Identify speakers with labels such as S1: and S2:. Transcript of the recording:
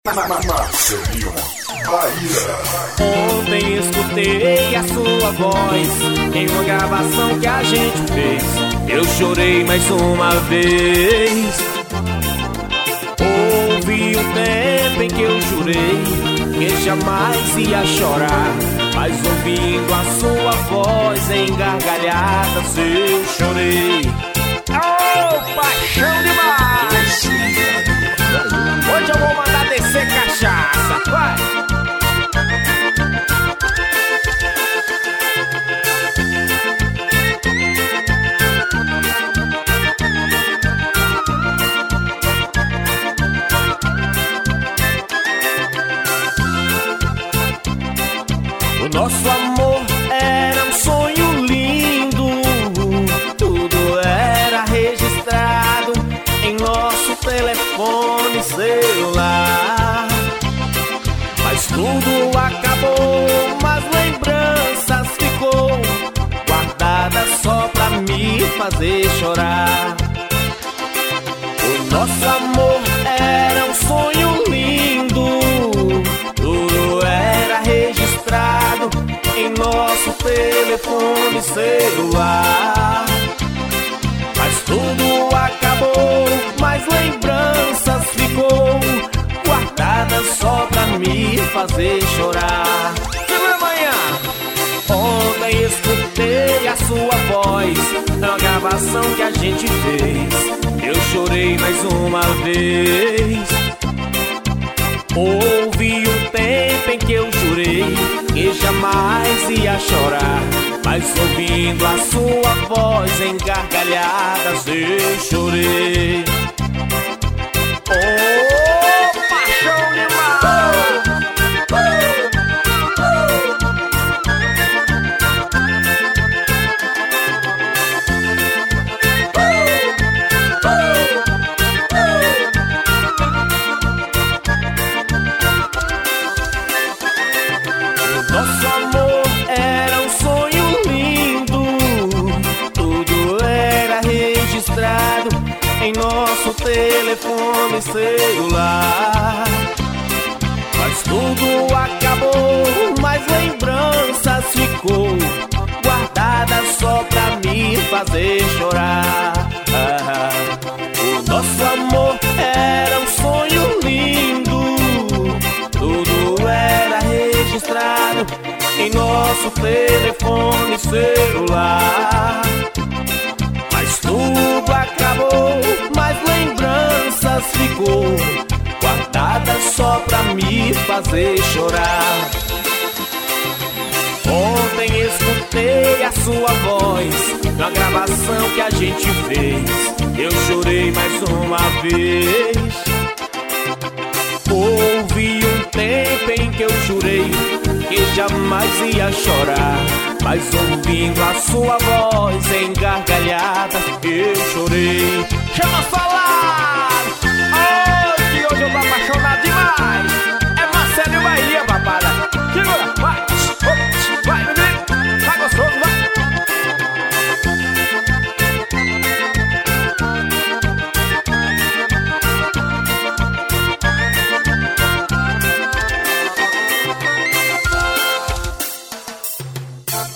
S1: Marcelinho Bahia.
S2: Ontem escutei a sua voz em uma gravação que a gente fez. Eu chorei mais uma vez. Houve um tempo em que eu jurei que jamais ia chorar, mas ouvindo a sua voz em gargalhadas eu chorei. Oh, paixão demais! Hoje eu vou mandar descer cachaça, vai! O nosso amor era um sonho lindo, tudo era registrado em nosso telefone celular. Mas tudo acabou, mas lembranças ficou guardadas só pra me fazer chorar. O nosso amor era um sonho lindo, tudo era registrado em nosso telefone celular. Mas tudo acabou, mas lembranças ficou guardadas só pra me fazer chorar. Chegou amanhã. Ontem escutei a sua voz na gravação que a gente fez. Eu chorei mais uma vez. Houve um tempo em que eu jurei que jamais ia chorar, mas ouvindo a sua voz em gargalhadas eu chorei. Oh, paixão demais! Nosso amor era um sonho lindo, tudo era registrado em nosso telefone celular. Mas tudo acabou, mas lembranças ficou guardadas só pra me fazer chorar. O nosso amor era um sonho lindo, tudo era registrado em nosso telefone celular. Mas tudo acabou, mas lembranças ficou guardadas só pra me fazer chorar. Ontem escutei a sua voz na gravação que a gente fez. Eu chorei mais uma vez. Houve um tempo em que eu jurei que jamais ia chorar, mas ouvindo a sua voz em gargalhadas eu chorei. Chama só